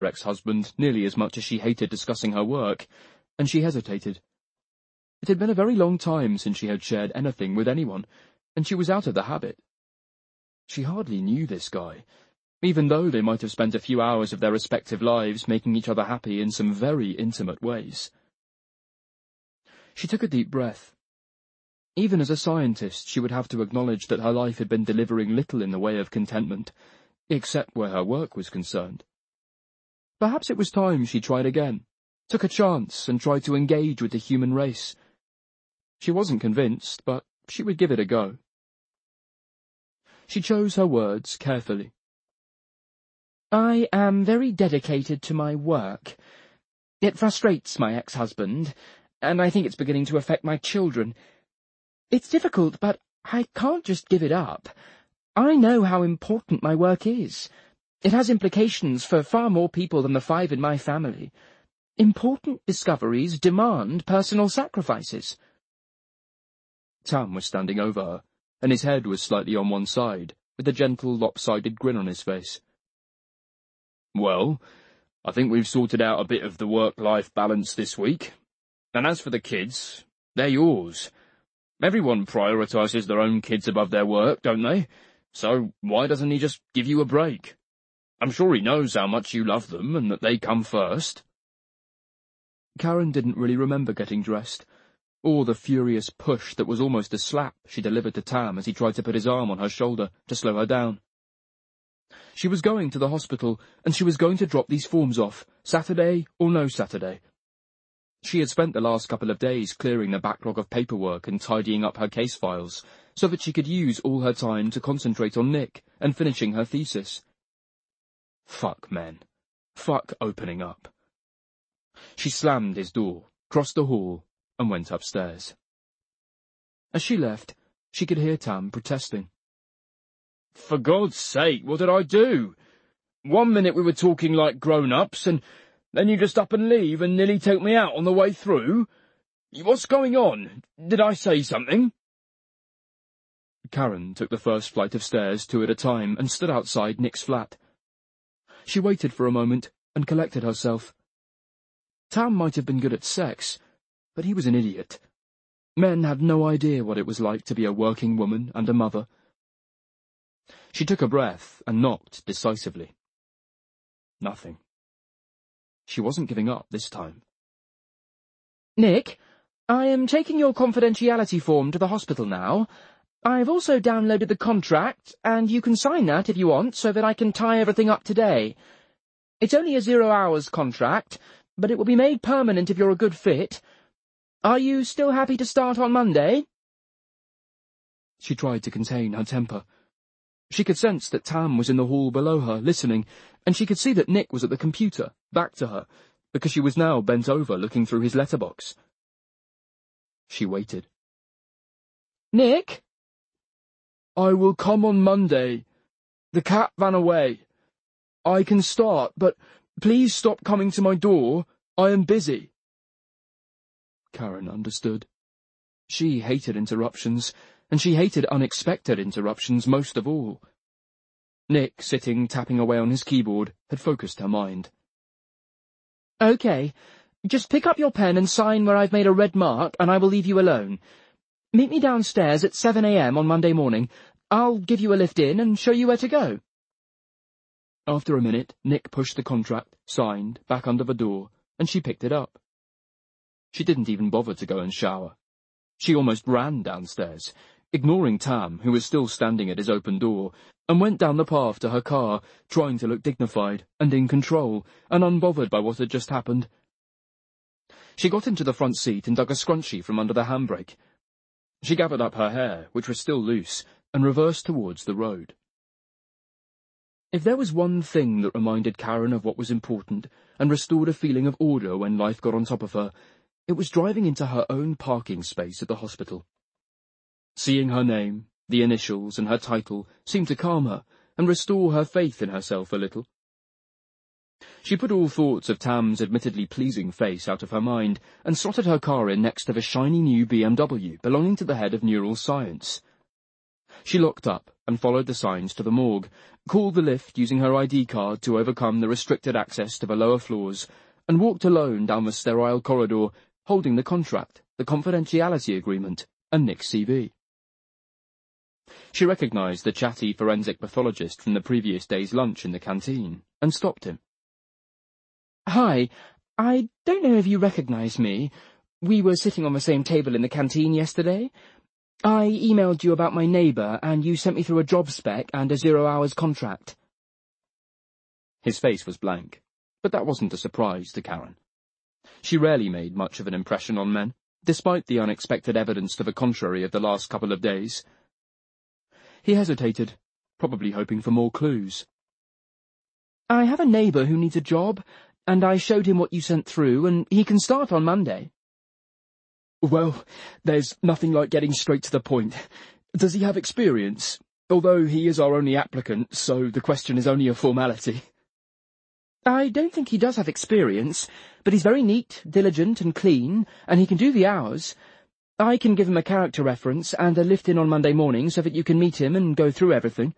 her ex-husband nearly as much as she hated discussing her work, and she hesitated. It had been a very long time since she had shared anything with anyone, and she was out of the habit. She hardly knew this guy, even though they might have spent a few hours of their respective lives making each other happy in some very intimate ways. She took a deep breath. Even as a scientist, she would have to acknowledge that her life had been delivering little in the way of contentment, except where her work was concerned. Perhaps it was time she tried again, took a chance and tried to engage with the human race. She wasn't convinced, but she would give it a go. She chose her words carefully. I am very dedicated to my work. It frustrates my ex-husband, and I think it's beginning to affect my children. It's difficult, but I can't just give it up. I know how important my work is. It has implications for far more people than the 5 in my family. Important discoveries demand personal sacrifices. Tam was standing over her, and his head was slightly on one side, with a gentle, lopsided grin on his face. Well, I think we've sorted out a bit of the work-life balance this week. And as for the kids, they're yours. Everyone prioritises their own kids above their work, don't they? So why doesn't he just give you a break? I'm sure he knows how much you love them and that they come first. Karen didn't really remember getting dressed, or the furious push that was almost a slap she delivered to Tam as he tried to put his arm on her shoulder to slow her down. She was going to the hospital, and she was going to drop these forms off, Saturday or no Saturday. She had spent the last couple of days clearing the backlog of paperwork and tidying up her case files, so that she could use all her time to concentrate on Nick and finishing her thesis. Fuck men. Fuck opening up. She slammed his door, crossed the hall, and went upstairs. As she left, she could hear Tam protesting. For God's sake, what did I do? 1 minute we were talking like grown-ups, and then you just up and leave and nearly take me out on the way through? What's going on? Did I say something? Karen took the first flight of stairs 2 at a time and stood outside Nick's flat. She waited for a moment and collected herself. Tam might have been good at sex, but he was an idiot. Men had no idea what it was like to be a working woman and a mother. She took a breath and knocked decisively. Nothing. She wasn't giving up this time. Nick, I am taking your confidentiality form to the hospital now. I've also downloaded the contract, and you can sign that if you want, so that I can tie everything up today. It's only a 0-hours contract, but it will be made permanent if you're a good fit. Are you still happy to start on Monday? She tried to contain her temper. She could sense that Tam was in the hall below her, listening, and she could see that Nick was at the computer, back to her, because she was now bent over looking through his letterbox. She waited. Nick? I will come on Monday. The cat ran away. I can start, but please stop coming to my door. I am busy. Karen understood. She hated interruptions, and she hated unexpected interruptions most of all. Nick, sitting tapping away on his keyboard, had focused her mind. Okay, just pick up your pen and sign where I've made a red mark, and I will leave you alone. Meet me downstairs at 7 a.m. on Monday morning. I'll give you a lift in and show you where to go. After a minute, Nick pushed the contract, signed, back under the door, and she picked it up. She didn't even bother to go and shower. She almost ran downstairs, ignoring Tam, who was still standing at his open door, and went down the path to her car, trying to look dignified and in control, and unbothered by what had just happened. She got into the front seat and dug a scrunchie from under the handbrake. She gathered up her hair, which was still loose, and reversed towards the road. If there was one thing that reminded Karen of what was important and restored a feeling of order when life got on top of her, it was driving into her own parking space at the hospital. Seeing her name, the initials, and her title seemed to calm her and restore her faith in herself a little. She put all thoughts of Tam's admittedly pleasing face out of her mind and slotted her car in next to the shiny new BMW belonging to the head of neural science. She looked up and followed the signs to the morgue, called the lift using her ID card to overcome the restricted access to the lower floors, and walked alone down the sterile corridor, holding the contract, the confidentiality agreement, and Nick's CV. She recognized the chatty forensic pathologist from the previous day's lunch in the canteen, and stopped him. "Hi, I don't know if you recognize me. We were sitting on the same table in the canteen yesterday. I emailed you about my neighbour, and you sent me through a job spec and a 0-hours contract." His face was blank, but that wasn't a surprise to Karen. She rarely made much of an impression on men, despite the unexpected evidence to the contrary of the last couple of days. He hesitated, probably hoping for more clues. "I have a neighbour who needs a job, and I showed him what you sent through, and he can start on Monday." "Well, there's nothing like getting straight to the point. Does he have experience? Although he is our only applicant, so the question is only a formality." "I don't think he does have experience, but he's very neat, diligent, and clean, and he can do the hours. I can give him a character reference and a lift-in on Monday morning so that you can meet him and go through everything."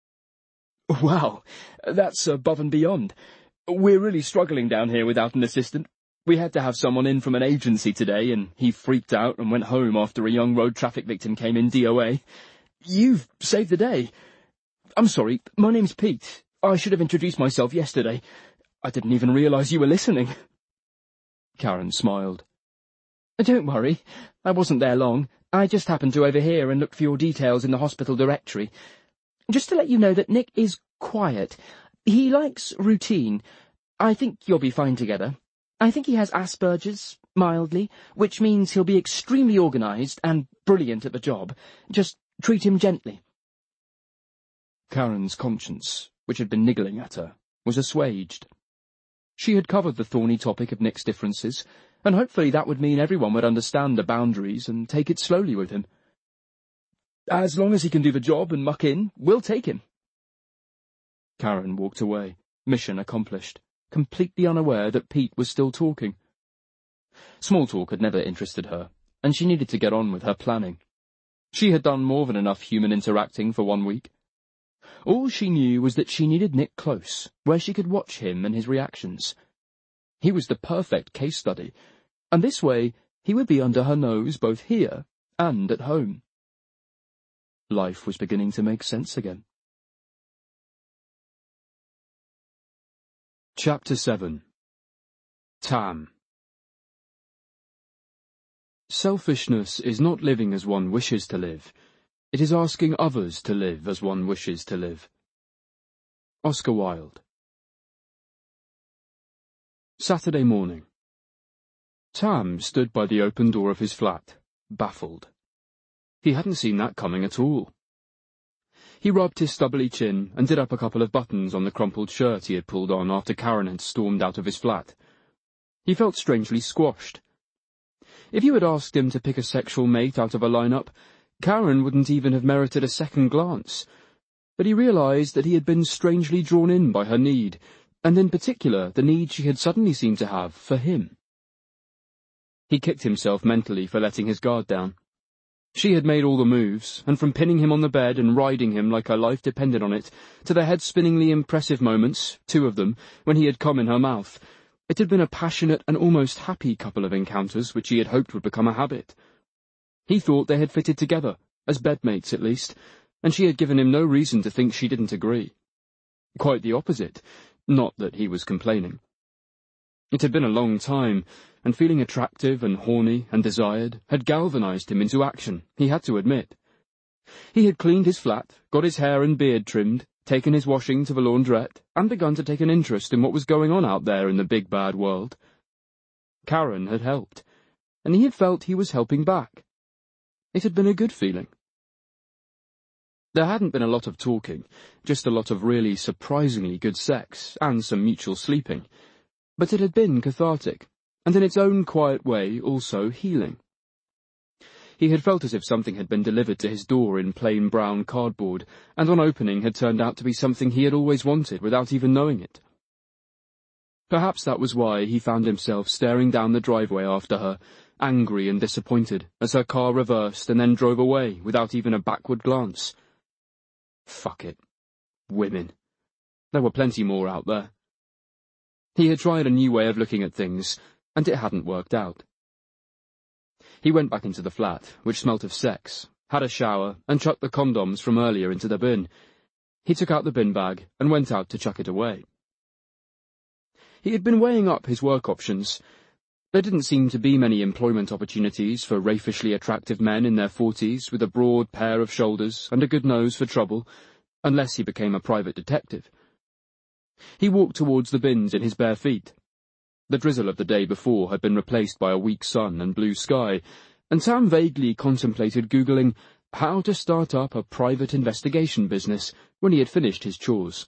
"Wow, that's above and beyond. We're really struggling down here without an assistant. We had to have someone in from an agency today, and he freaked out and went home after a young road traffic victim came in DOA. You've saved the day. I'm sorry, my name's Pete. I should have introduced myself yesterday. I didn't even realize you were listening." Karen smiled. "Don't worry, I wasn't there long. I just happened to overhear and looked for your details in the hospital directory. Just to let you know that Nick is quiet. He likes routine. I think you'll be fine together. I think he has Asperger's, mildly, which means he'll be extremely organised and brilliant at the job. Just treat him gently." Karen's conscience, which had been niggling at her, was assuaged. She had covered the thorny topic of Nick's differences, and hopefully that would mean everyone would understand the boundaries and take it slowly with him. "As long as he can do the job and muck in, we'll take him." Karen walked away, mission accomplished, completely unaware that Pete was still talking. Small talk had never interested her, and she needed to get on with her planning. She had done more than enough human interacting for 1 week. All she knew was that she needed Nick close, where she could watch him and his reactions. He was the perfect case study, and this way he would be under her nose both here and at home. Life was beginning to make sense again. Chapter 7. Tam. Selfishness is not living as one wishes to live. It is asking others to live as one wishes to live. Oscar Wilde. Saturday morning. Tam stood by the open door of his flat, baffled. He hadn't seen that coming at all. He rubbed his stubbly chin and did up a couple of buttons on the crumpled shirt he had pulled on after Karen had stormed out of his flat. He felt strangely squashed. If you had asked him to pick a sexual mate out of a lineup, Karen wouldn't even have merited a second glance. But he realized that he had been strangely drawn in by her need, and in particular the need she had suddenly seemed to have for him. He kicked himself mentally for letting his guard down. She had made all the moves, and from pinning him on the bed and riding him like her life depended on it, to the head-spinningly impressive moments, 2 of them, when he had come in her mouth, it had been a passionate and almost happy couple of encounters which he had hoped would become a habit. He thought they had fitted together, as bedmates at least, and she had given him no reason to think she didn't agree. Quite the opposite, not that he was complaining. It had been a long time, and feeling attractive and horny and desired had galvanized him into action, he had to admit. He had cleaned his flat, got his hair and beard trimmed, taken his washing to the laundrette, and begun to take an interest in what was going on out there in the big bad world. Karen had helped, and he had felt he was helping back. It had been a good feeling. There hadn't been a lot of talking, just a lot of really surprisingly good sex, and some mutual sleeping. But it had been cathartic, and in its own quiet way also healing. He had felt as if something had been delivered to his door in plain brown cardboard, and on opening had turned out to be something he had always wanted without even knowing it. Perhaps that was why he found himself staring down the driveway after her, angry and disappointed, as her car reversed and then drove away without even a backward glance. Fuck it. Women. There were plenty more out there. He had tried a new way of looking at things, and it hadn't worked out. He went back into the flat, which smelt of sex, had a shower, and chucked the condoms from earlier into the bin. He took out the bin bag and went out to chuck it away. He had been weighing up his work options. There didn't seem to be many employment opportunities for rafishly attractive men in their 40s with a broad pair of shoulders and a good nose for trouble, unless he became a private detective. He walked towards the bins in his bare feet. The drizzle of the day before had been replaced by a weak sun and blue sky, and Tam vaguely contemplated Googling how to start up a private investigation business when he had finished his chores.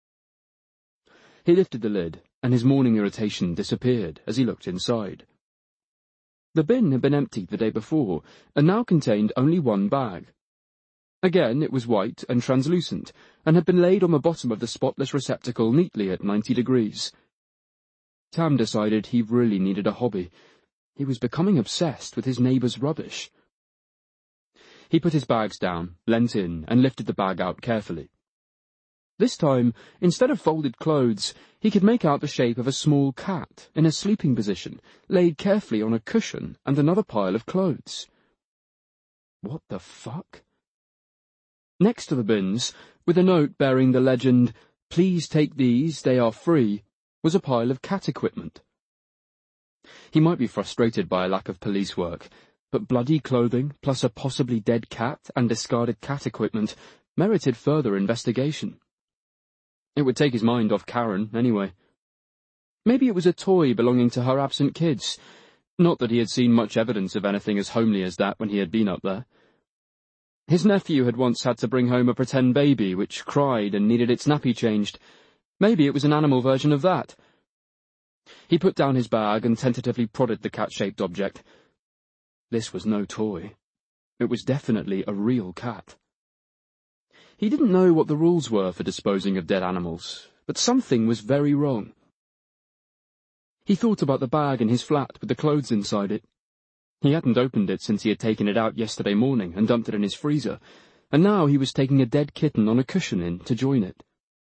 He lifted the lid, and his morning irritation disappeared as he looked inside. The bin had been emptied the day before, and now contained only one bag. Again, it was white and translucent, and had been laid on the bottom of the spotless receptacle neatly at 90 degrees. Tam decided he really needed a hobby. He was becoming obsessed with his neighbour's rubbish. He put his bags down, leant in, and lifted the bag out carefully. This time, instead of folded clothes, he could make out the shape of a small cat in a sleeping position, laid carefully on a cushion and another pile of clothes. What the fuck? Next to the bins, with a note bearing the legend, "Please take these, they are free," was a pile of cat equipment. He might be frustrated by a lack of police work, but bloody clothing, plus a possibly dead cat and discarded cat equipment, merited further investigation. It would take his mind off Karen, anyway. Maybe it was a toy belonging to her absent kids. Not that he had seen much evidence of anything as homely as that when he had been up there. His nephew had once had to bring home a pretend baby which cried and needed its nappy changed. Maybe it was an animal version of that. He put down his bag and tentatively prodded the cat-shaped object. This was no toy. It was definitely a real cat. He didn't know what the rules were for disposing of dead animals, but something was very wrong. He thought about the bag in his flat with the clothes inside it. He hadn't opened it since he had taken it out yesterday morning and dumped it in his freezer, and now he was taking a dead kitten on a cushion in to join it.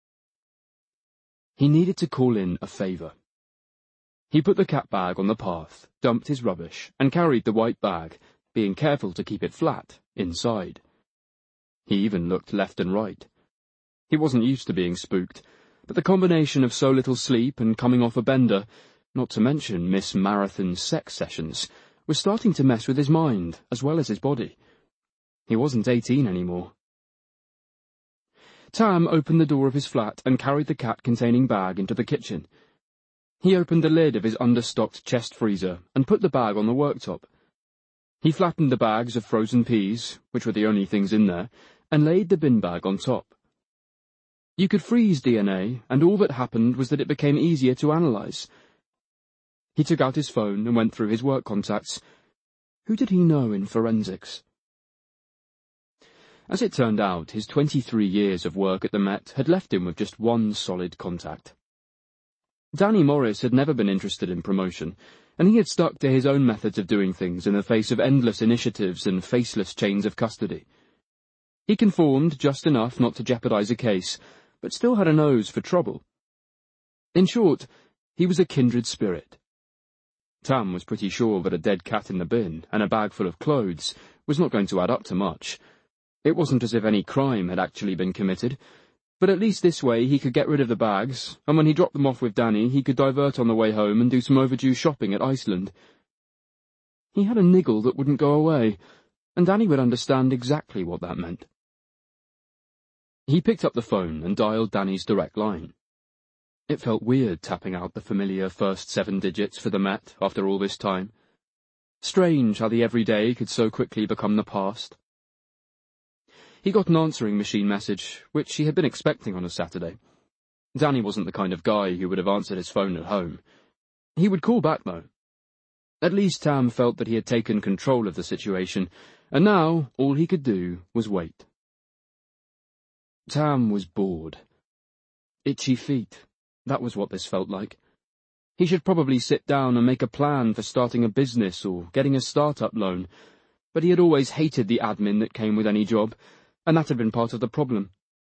He needed to call in a favour. He put the cat bag on the path, dumped his rubbish, and carried the white bag, being careful to keep it flat, inside. He even looked left and right. He wasn't used to being spooked, but the combination of so little sleep and coming off a bender, not to mention Miss Marathon's sex sessions, was starting to mess with his mind as well as his body. He wasn't 18 anymore. Tam opened the door of his flat and carried the cat-containing bag into the kitchen. He opened the lid of his understocked chest freezer and put the bag on the worktop. He flattened the bags of frozen peas, which were the only things in there, and laid the bin bag on top. You could freeze DNA, and all that happened was that it became easier to analyse. He took out his phone and went through his work contacts. Who did he know in forensics? As it turned out, his 23 years of work at the Met had left him with just one solid contact. Danny Morris had never been interested in promotion, and he had stuck to his own methods of doing things in the face of endless initiatives and faceless chains of custody. He conformed just enough not to jeopardize a case, but still had a nose for trouble. In short, he was a kindred spirit. Tam was pretty sure that a dead cat in the bin and a bag full of clothes was not going to add up to much. It wasn't as if any crime had actually been committed, but at least this way he could get rid of the bags, and when he dropped them off with Danny, he could divert on the way home and do some overdue shopping at Iceland. He had a niggle that wouldn't go away, and Danny would understand exactly what that meant. He picked up the phone and dialed Danny's direct line. It felt weird tapping out the familiar first 7 digits for the Met after all this time. Strange how the everyday could so quickly become the past. He got an answering machine message, which he had been expecting on a Saturday. Danny wasn't the kind of guy who would have answered his phone at home. He would call back, though. At least Tam felt that he had taken control of the situation, and now all he could do was wait. Tam was bored. Itchy feet. That was what this felt like. He should probably sit down and make a plan for starting a business or getting a start-up loan, but he had always hated the admin that came with any job, and that had been part of the problem.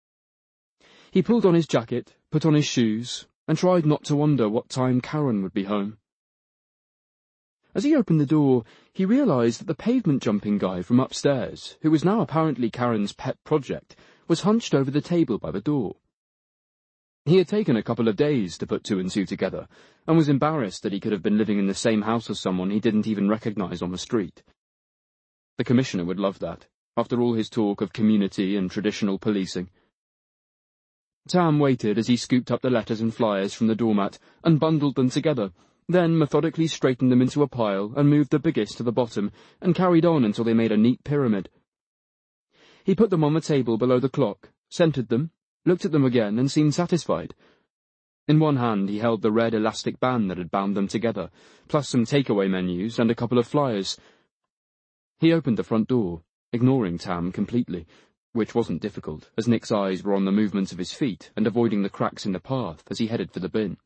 He pulled on his jacket, put on his shoes, and tried not to wonder what time Karen would be home. As he opened the door, he realized that the pavement-jumping guy from upstairs, who was now apparently Karen's pet project, was hunched over the table by the door. He had taken a couple of days to put two and two together, and was embarrassed that he could have been living in the same house as someone he didn't even recognize on the street. The Commissioner would love that, after all his talk of community and traditional policing. Tam waited as he scooped up the letters and flyers from the doormat and bundled them together, then methodically straightened them into a pile and moved the biggest to the bottom and carried on until they made a neat pyramid. He put them on the table below the clock, scented them, looked at them again, and seemed satisfied. In one hand he held the red elastic band that had bound them together, plus some takeaway menus and a couple of flyers. He opened the front door, ignoring Tam completely, which wasn't difficult, as Nick's eyes were on the movements of his feet and avoiding the cracks in the path as he headed for the bin.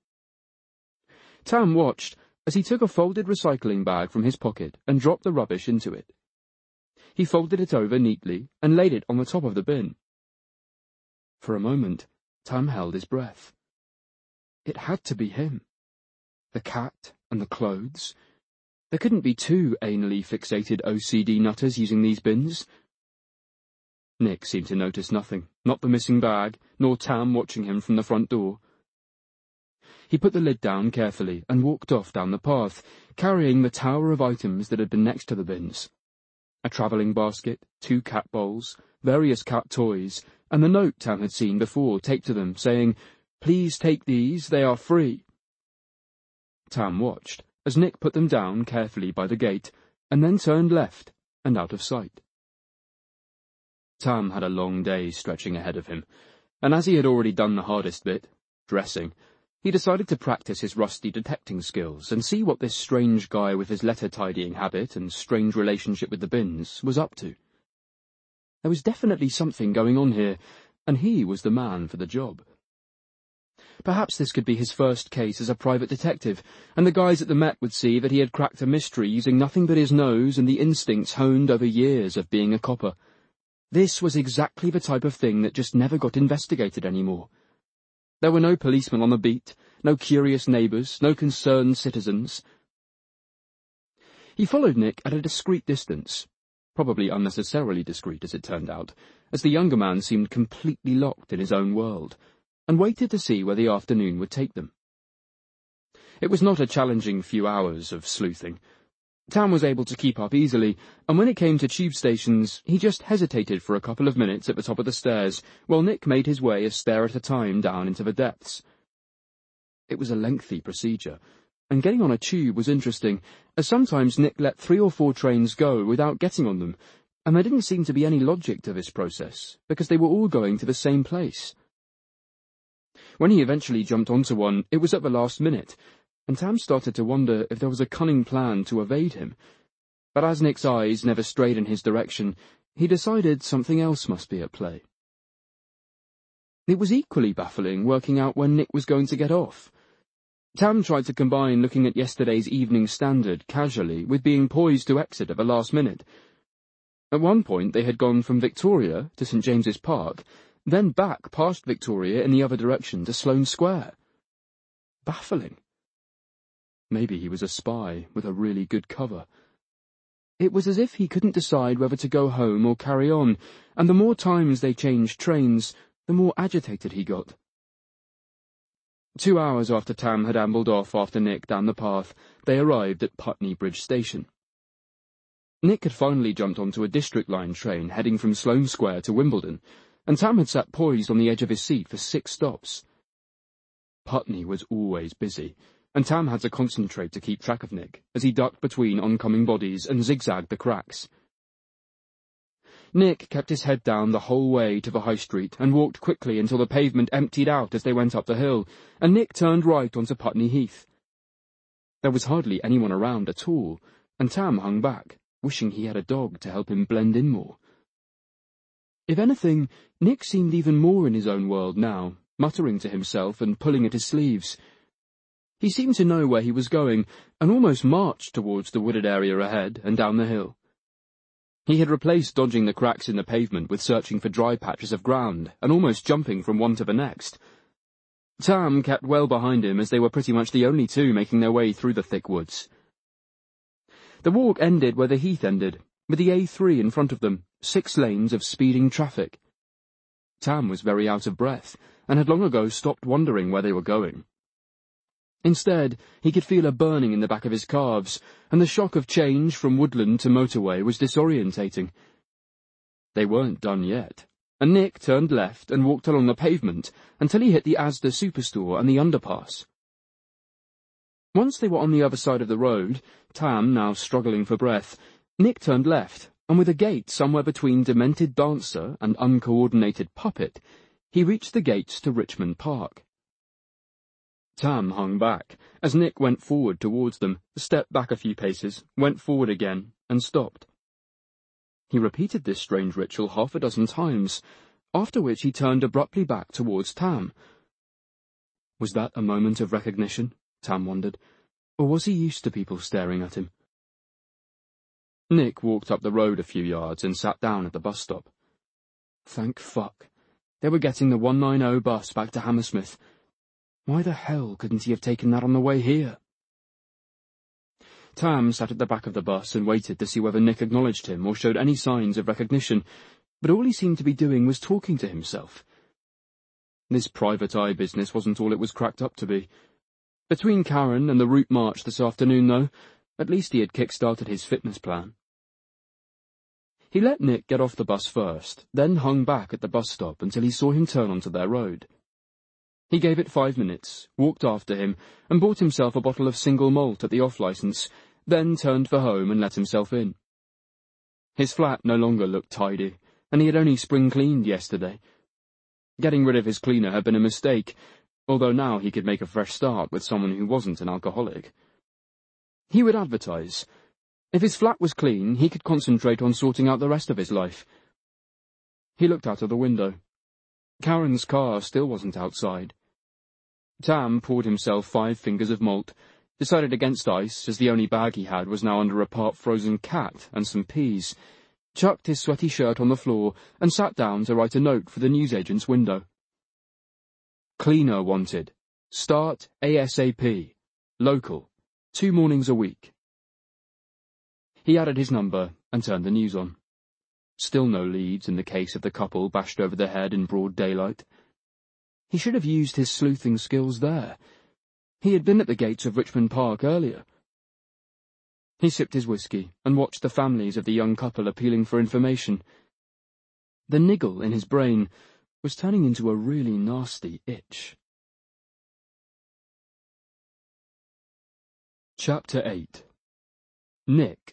Tam watched as he took a folded recycling bag from his pocket and dropped the rubbish into it. He folded it over neatly and laid it on the top of the bin. For a moment, Tam held his breath. It had to be him. The cat and the clothes. There couldn't be two anally fixated OCD nutters using these bins. Nick seemed to notice nothing, not the missing bag, nor Tam watching him from the front door. He put the lid down carefully and walked off down the path, carrying the tower of items that had been next to the bins. A travelling basket, 2 cat bowls, various cat toys, and the note Tam had seen before taped to them, saying, "Please take these, they are free." Tam watched as Nick put them down carefully by the gate, and then turned left and out of sight. Tam had a long day stretching ahead of him, and as he had already done the hardest bit, dressing, he decided to practice his rusty detecting skills and see what this strange guy with his letter-tidying habit and strange relationship with the bins was up to. There was definitely something going on here, and he was the man for the job. Perhaps this could be his first case as a private detective, and the guys at the Met would see that he had cracked a mystery using nothing but his nose and the instincts honed over years of being a copper. This was exactly the type of thing that just never got investigated anymore. There were no policemen on the beat, no curious neighbours, no concerned citizens. He followed Nick at a discreet distance, probably unnecessarily discreet as it turned out, as the younger man seemed completely locked in his own world, and waited to see where the afternoon would take them. It was not a challenging few hours of sleuthing. Tam was able to keep up easily, and when it came to tube stations, he just hesitated for a couple of minutes at the top of the stairs, while Nick made his way a stair at a time down into the depths. It was a lengthy procedure, and getting on a tube was interesting, as sometimes Nick let 3 or 4 trains go without getting on them, and there didn't seem to be any logic to this process, because they were all going to the same place. When he eventually jumped onto one, it was at the last minute, and Tam started to wonder if there was a cunning plan to evade him. But as Nick's eyes never strayed in his direction, he decided something else must be at play. It was equally baffling working out when Nick was going to get off. Tam tried to combine looking at yesterday's Evening Standard casually with being poised to exit at the last minute. At one point they had gone from Victoria to St. James's Park, then back past Victoria in the other direction to Sloane Square. Baffling. Maybe he was a spy with a really good cover. It was as if he couldn't decide whether to go home or carry on, and the more times they changed trains, the more agitated he got. 2 hours after Tam had ambled off after Nick down the path, they arrived at Putney Bridge Station. Nick had finally jumped onto a District Line train heading from Sloane Square to Wimbledon, and Tam had sat poised on the edge of his seat for 6 stops. Putney was always busy, and Tam had to concentrate to keep track of Nick, as he ducked between oncoming bodies and zigzagged the cracks. Nick kept his head down the whole way to the high street and walked quickly until the pavement emptied out as they went up the hill, and Nick turned right onto Putney Heath. There was hardly anyone around at all, and Tam hung back, wishing he had a dog to help him blend in more. If anything, Nick seemed even more in his own world now, muttering to himself and pulling at his sleeves. He seemed to know where he was going, and almost marched towards the wooded area ahead and down the hill. He had replaced dodging the cracks in the pavement with searching for dry patches of ground and almost jumping from one to the next. Tam kept well behind him, as they were pretty much the only two making their way through the thick woods. The walk ended where the heath ended, with the A3 in front of them, 6 lanes of speeding traffic. Tam was very out of breath, and had long ago stopped wondering where they were going. Instead, he could feel a burning in the back of his calves, and the shock of change from woodland to motorway was disorientating. They weren't done yet, and Nick turned left and walked along the pavement until he hit the Asda superstore and the underpass. Once they were on the other side of the road, Tam now struggling for breath, Nick turned left, and with a gait somewhere between demented dancer and uncoordinated puppet, he reached the gates to Richmond Park. Tam hung back, as Nick went forward towards them, stepped back a few paces, went forward again, and stopped. He repeated this strange ritual 6 times, after which he turned abruptly back towards Tam. Was that a moment of recognition, Tam wondered, or was he used to people staring at him? Nick walked up the road a few yards and sat down at the bus stop. Thank fuck. They were getting the 190 bus back to Hammersmith. Why the hell couldn't he have taken that on the way here? Tam sat at the back of the bus and waited to see whether Nick acknowledged him or showed any signs of recognition, but all he seemed to be doing was talking to himself. This private eye business wasn't all it was cracked up to be. Between Karen and the route march this afternoon, though, at least he had kick-started his fitness plan. He let Nick get off the bus first, then hung back at the bus stop until he saw him turn onto their road. He gave it 5 minutes, walked after him, and bought himself a bottle of single malt at the off-licence, then turned for home and let himself in. His flat no longer looked tidy, and he had only spring-cleaned yesterday. Getting rid of his cleaner had been a mistake, although now he could make a fresh start with someone who wasn't an alcoholic. He would advertise. If his flat was clean, he could concentrate on sorting out the rest of his life. He looked out of the window. Karen's car still wasn't outside. Tam poured himself 5 fingers of malt, decided against ice, as the only bag he had was now under a part-frozen cat and some peas, chucked his sweaty shirt on the floor, and sat down to write a note for the newsagent's window. Cleaner wanted. Start ASAP. Local. 2 mornings a week. He added his number and turned the news on. Still no leads in the case of the couple bashed over the head in broad daylight. He should have used his sleuthing skills there. He had been at the gates of Richmond Park earlier. He sipped his whiskey and watched the families of the young couple appealing for information. The niggle in his brain was turning into a really nasty itch. Chapter 8. Nick.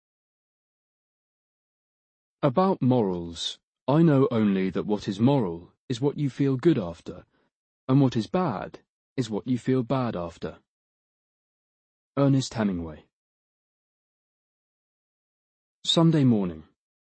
About morals, I know only that what is moral is what you feel good after, and what is bad is what you feel bad after. Ernest Hemingway. Sunday morning.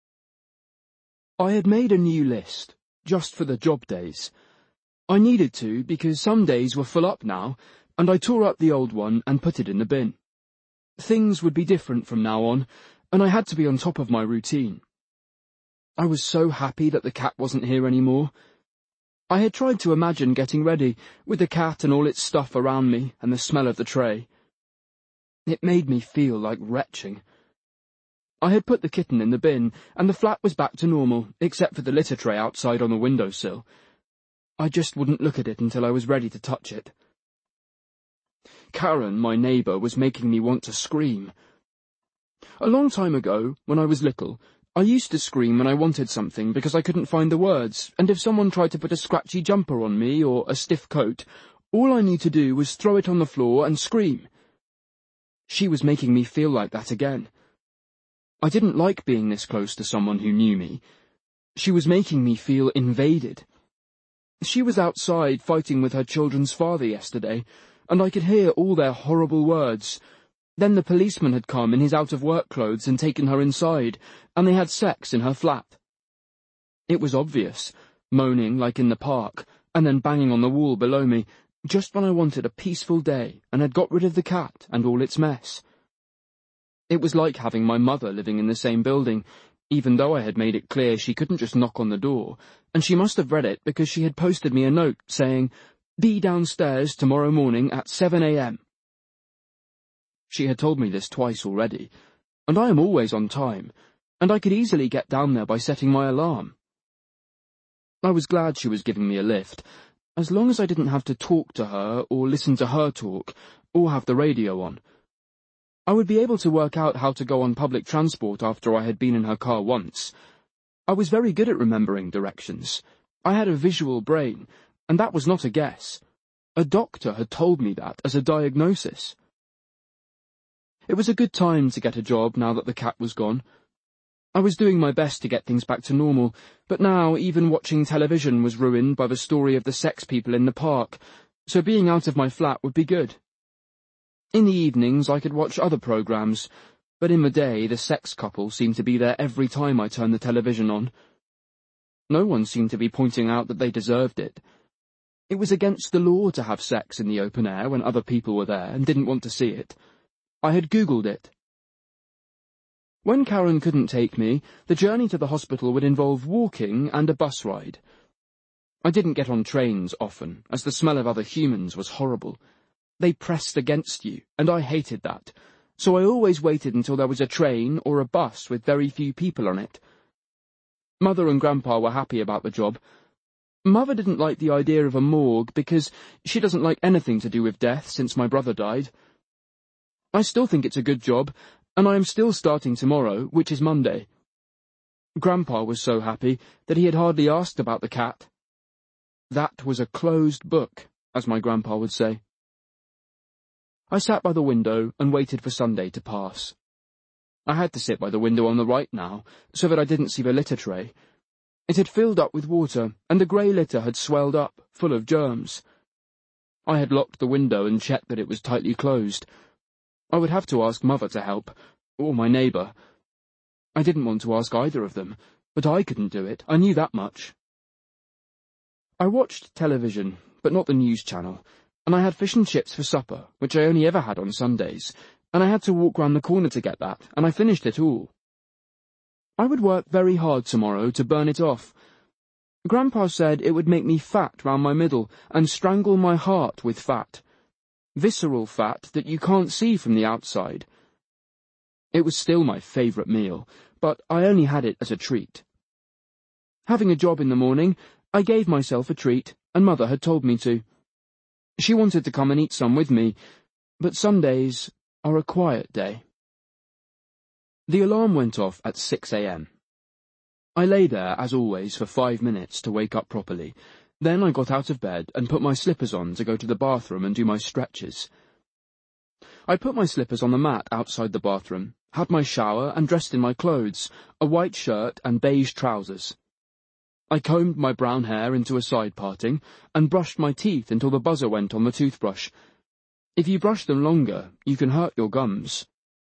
I had made a new list, just for the job days. I needed to because some days were full up now, and I tore up the old one and put it in the bin. Things would be different from now on, and I had to be on top of my routine. I was so happy that the cat wasn't here anymore. I had tried to imagine getting ready, with the cat and all its stuff around me and the smell of the tray. It made me feel like retching. I had put the kitten in the bin, and the flat was back to normal, except for the litter tray outside on the windowsill. I just wouldn't look at it until I was ready to touch it. Karen, my neighbour, was making me want to scream. A long time ago, when I was little, I used to scream when I wanted something because I couldn't find the words, and if someone tried to put a scratchy jumper on me or a stiff coat, all I knew to do was throw it on the floor and scream. She was making me feel like that again. I didn't like being this close to someone who knew me. She was making me feel invaded. She was outside fighting with her children's father yesterday, and I could hear all their horrible words. Then the policeman had come in his out-of-work clothes and taken her inside, and they had sex in her flat. It was obvious, moaning like in the park, and then banging on the wall below me, just when I wanted a peaceful day and had got rid of the cat and all its mess. It was like having my mother living in the same building, even though I had made it clear she couldn't just knock on the door, and she must have read it because she had posted me a note saying, "Be downstairs tomorrow morning at 7 a.m. She had told me this twice already, and I am always on time, and I could easily get down there by setting my alarm. I was glad she was giving me a lift, as long as I didn't have to talk to her or listen to her talk, or have the radio on. I would be able to work out how to go on public transport after I had been in her car once. I was very good at remembering directions. I had a visual brain, and that was not a guess. A doctor had told me that as a diagnosis. It was a good time to get a job now that the cat was gone. I was doing my best to get things back to normal, but now even watching television was ruined by the story of the sex people in the park, so being out of my flat would be good. In the evenings I could watch other programs, but in the day the sex couple seemed to be there every time I turned the television on. No one seemed to be pointing out that they deserved it. It was against the law to have sex in the open air when other people were there and didn't want to see it. I had Googled it. When Karen couldn't take me, the journey to the hospital would involve walking and a bus ride. I didn't get on trains often, as the smell of other humans was horrible. They pressed against you, and I hated that, so I always waited until there was a train or a bus with very few people on it. Mother and Grandpa were happy about the job. Mother didn't like the idea of a morgue because she doesn't like anything to do with death since my brother died. I still think it's a good job, and I am still starting tomorrow, which is Monday. Grandpa was so happy that he had hardly asked about the cat. That was a closed book, as my grandpa would say. I sat by the window and waited for Sunday to pass. I had to sit by the window on the right now, so that I didn't see the litter tray. It had filled up with water, and the grey litter had swelled up, full of germs. I had locked the window and checked that it was tightly closed. I would have to ask Mother to help, or my neighbour. I didn't want to ask either of them, but I couldn't do it, I knew that much. I watched television, but not the news channel, and I had fish and chips for supper, which I only ever had on Sundays, and I had to walk round the corner to get that, and I finished it all. I would work very hard tomorrow to burn it off. Grandpa said it would make me fat round my middle and strangle my heart with fat. Visceral fat that you can't see from the outside. It was still my favourite meal, but I only had it as a treat. Having a job in the morning, I gave myself a treat, and Mother had told me to. She wanted to come and eat some with me, but Sundays are a quiet day. The alarm went off at 6 a.m. I lay there, as always, for 5 minutes to wake up properly. Then I got out of bed and put my slippers on to go to the bathroom and do my stretches. I put my slippers on the mat outside the bathroom, had my shower and dressed in my clothes, a white shirt and beige trousers. I combed my brown hair into a side parting and brushed my teeth until the buzzer went on the toothbrush. If you brush them longer, you can hurt your gums.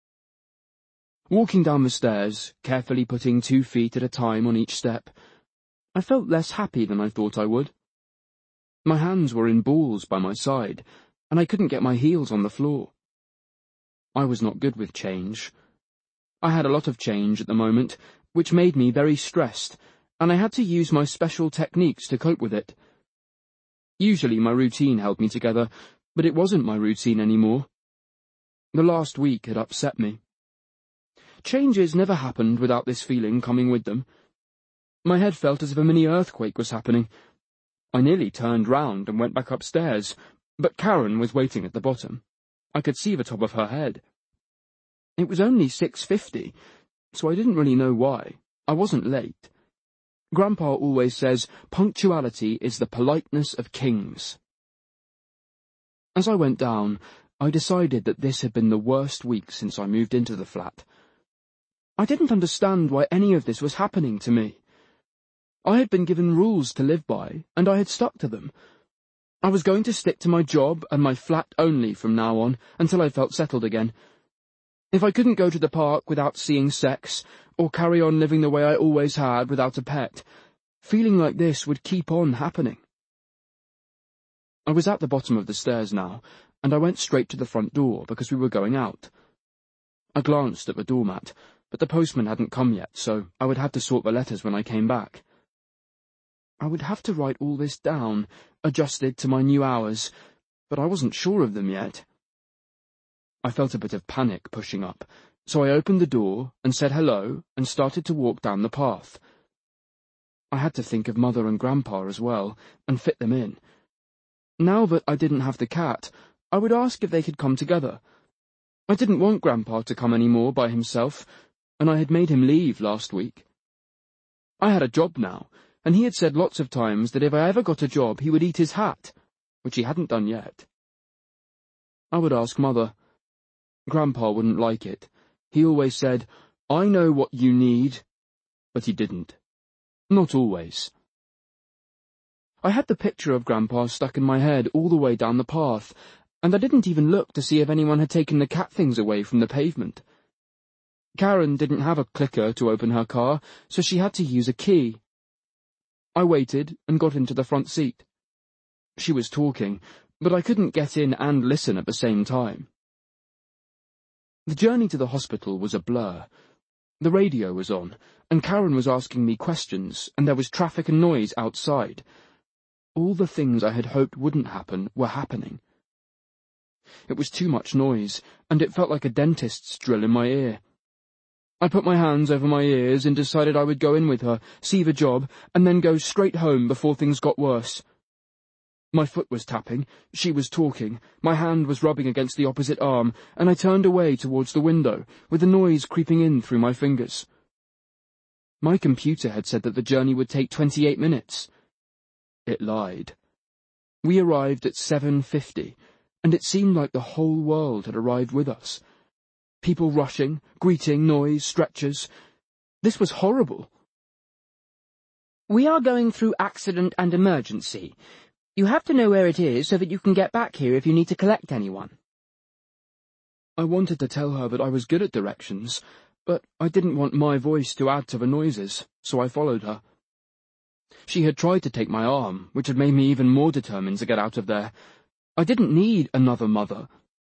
Walking down the stairs, carefully putting 2 feet at a time on each step, I felt less happy than I thought I would. My hands were in balls by my side, and I couldn't get my heels on the floor. I was not good with change. I had a lot of change at the moment, which made me very stressed, and I had to use my special techniques to cope with it. Usually my routine held me together, but it wasn't my routine anymore. The last week had upset me. Changes never happened without this feeling coming with them. My head felt as if a mini earthquake was happening. I nearly turned round and went back upstairs, but Karen was waiting at the bottom. I could see the top of her head. It was only 6:50, so I didn't really know why. I wasn't late. Grandpa always says punctuality is the politeness of kings. As I went down, I decided that this had been the worst week since I moved into the flat. I didn't understand why any of this was happening to me. I had been given rules to live by, and I had stuck to them. I was going to stick to my job and my flat only from now on, until I felt settled again. If I couldn't go to the park without seeing sex, or carry on living the way I always had without a pet, feeling like this would keep on happening. I was at the bottom of the stairs now, and I went straight to the front door because we were going out. I glanced at the doormat. but the postman hadn't come yet, so I would have to sort the letters when I came back. I would have to write all this down, adjusted to my new hours, but I wasn't sure of them yet. I felt a bit of panic pushing up, so I opened the door and said hello and started to walk down the path. I had to think of Mother and Grandpa as well, and fit them in. Now that I didn't have the cat, I would ask if they could come together. I didn't want Grandpa to come any more by himself, and I had made him leave last week. I had a job now, and he had said lots of times that if I ever got a job he would eat his hat, which he hadn't done yet. I would ask Mother. Grandpa wouldn't like it. He always said, "I know what you need," but he didn't. Not always. I had the picture of Grandpa stuck in my head all the way down the path, and I didn't even look to see if anyone had taken the cat things away from the pavement. Karen didn't have a clicker to open her car, so she had to use a key. I waited and got into the front seat. She was talking, but I couldn't get in and listen at the same time. The journey to the hospital was a blur. The radio was on, and Karen was asking me questions, and there was traffic and noise outside. All the things I had hoped wouldn't happen were happening. It was too much noise, and it felt like a dentist's drill in my ear. I put my hands over my ears and decided I would go in with her, see the job, and then go straight home before things got worse. My foot was tapping, she was talking, my hand was rubbing against the opposite arm, and I turned away towards the window, with the noise creeping in through my fingers. My computer had said that the journey would take 28 minutes. It lied. We arrived at 7:50, and it seemed like the whole world had arrived with us. People rushing, greeting, noise, stretchers. This was horrible. "We are going through accident and emergency. You have to know where it is so that you can get back here if you need to collect anyone." I wanted to tell her that I was good at directions, but I didn't want my voice to add to the noises, so I followed her. She had tried to take my arm, which had made me even more determined to get out of there. I didn't need another mother.